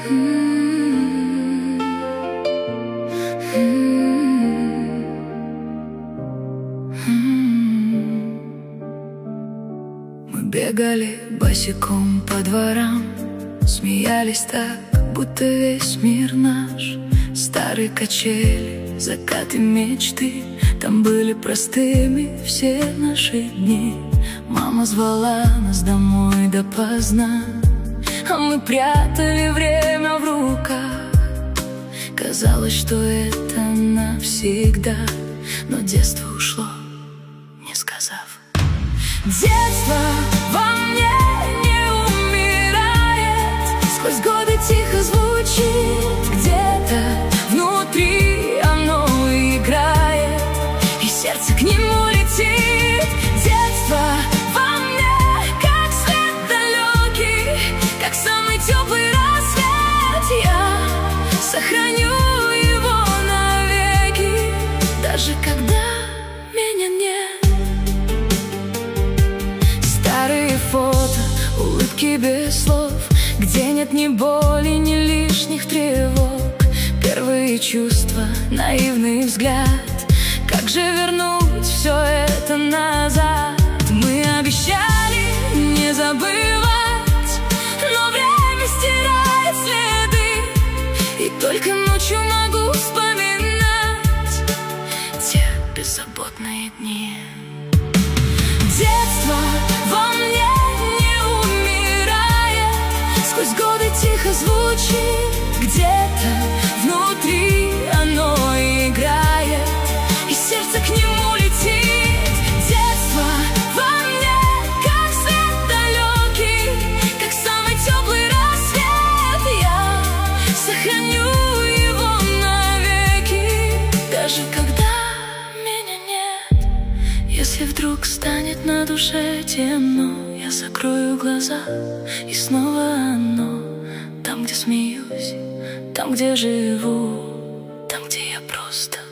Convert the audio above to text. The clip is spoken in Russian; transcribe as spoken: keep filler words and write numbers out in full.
Мы бегали босиком по дворам, смеялись так, будто весь мир наш. Старые качели, закаты мечты, там были простыми все наши дни. Мама звала нас домой допоздна, а мы прятали время в руках. Казалось, что это навсегда, но детство ушло, не сказав. Детство во мне не умирает, сквозь годы тихо звучит, где-то внутри оно играет, и сердце к нему летит. Детство во мне, как свет далекий, как самый теплый рассвет. Я сохраню его навеки, даже когда меня нет. Старые фото, улыбки без слов, где нет ни боли, ни лишних тревог. Первые чувства, наивный взгляд, как же вернуть все это назад? Мы обещали не забывать, но время стирает следы, и только ночью могу вспоминать те беззаботные дни. Детство во мне не умирает, сквозь годы тихо звучит, где-то внутри оно играет, и сердце к нему летит. Детство во мне, как свет далекий, как самый теплый рассвет. Я сохраню его навеки, даже когда меня нет. Если вдруг станет на душе темно, я закрою глаза, и снова оно. Там, где смеюсь, там, где живу, там, где я просто